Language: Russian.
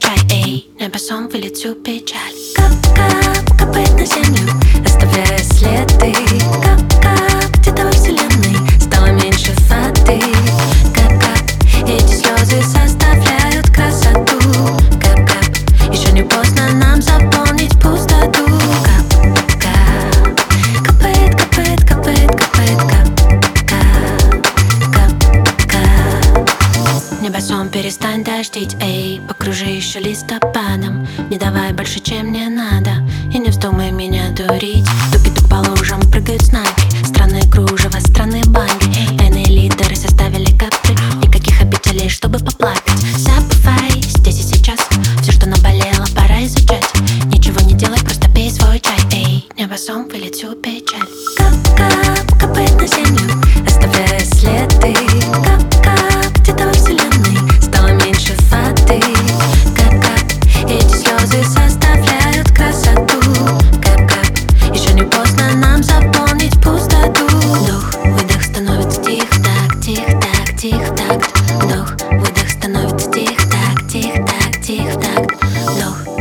чай, эй, небосом вылет всю печаль. Кап-кап капает на землю, оставляя следы. Кап-кап где-то во вселенной стало меньше воды. Кап-кап эти слезы составляют красоту. Кап-кап еще не поздно нам заполнить пустоту. Кап-кап капает, капает, капает, капает, кап-кап, кап-кап. Небосом перестань дождить, эй, покружи еще листопадом. Не давай больше, чем мне надо, и не вздумай меня дурить. Туки-тук по лужам прыгают знаки, странные кружева, странные банги. Тайные лидеры составили капли, никаких обителей, чтобы поплакать. Забывай здесь и сейчас все, что наболело, пора изучать. Ничего не делай, просто пей свой чай, эй, небосом вылет всю печаль. Кап-кап капает на землю, оставляя следы. Кап-кап где-то во вселенной стало меньше воды. Кап-кап эти слезы составляют красоту. Кап-кап еще не поздно нам заполнить пустоту. Вдох, выдох становится тих-так, тих-так, тих-так. Вдох, выдох становится тих-так, тих-так, тих-так. Вдох,